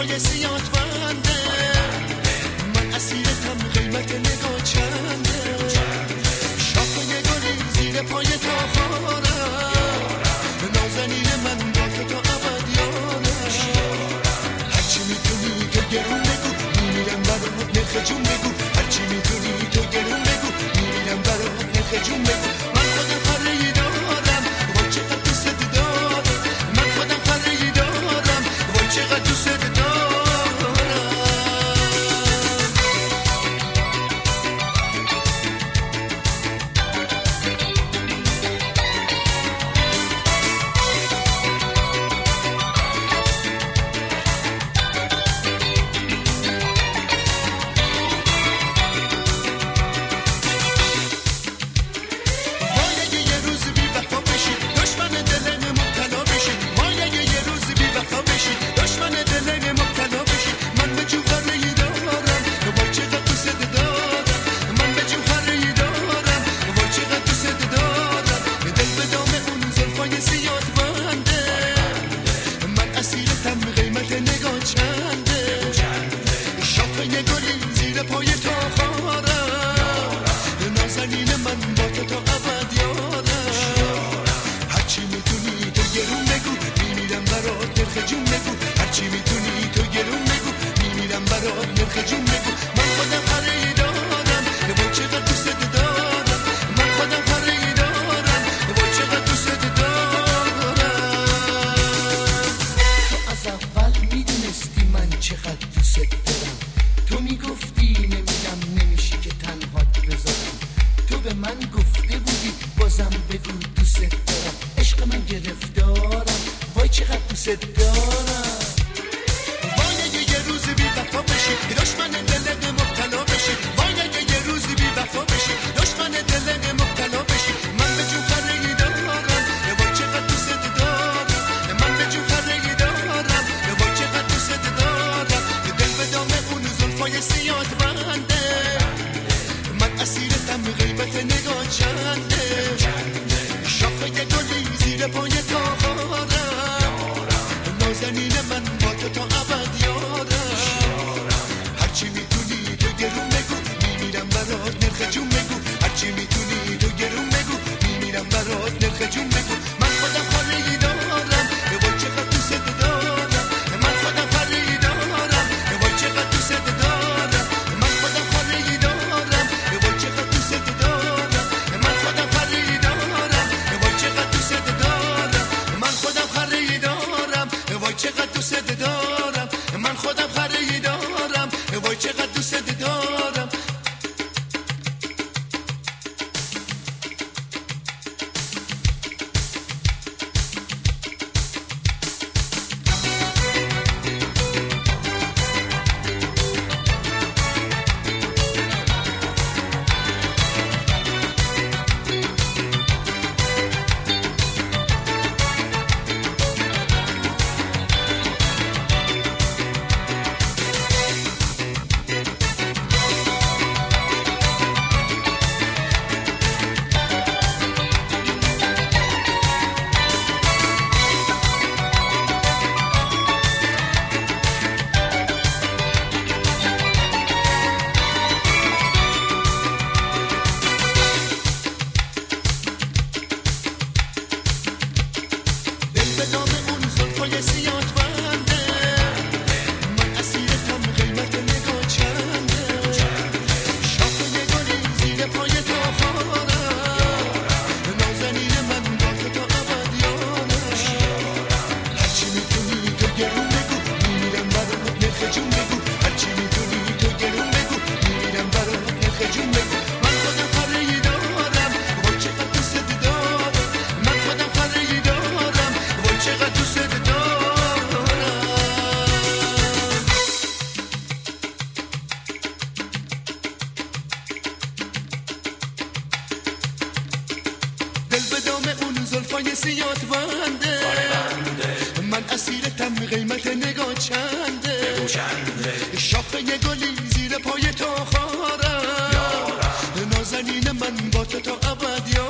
زلفای سیاه بنده من اسیرتم قیمت نگاه چنده شاخه گلی زیر پای تا خارم نازنین من با تو تا ابد یارم هرچی میتونی تو گرون بگو میمیرم برات نرخ جون بگو هرچی میتونی تو گرون بگو میمیرم برات نرخ جون بگو من خودم خره‌ای دارم وای چقدر دوست دارم من خودم خره‌ای دارم وای چقدر دوست دارم من اسیرتم قیمت نگاه چنده شاخه گلی زیر پای تو خارم نازنین من با تو تا ابد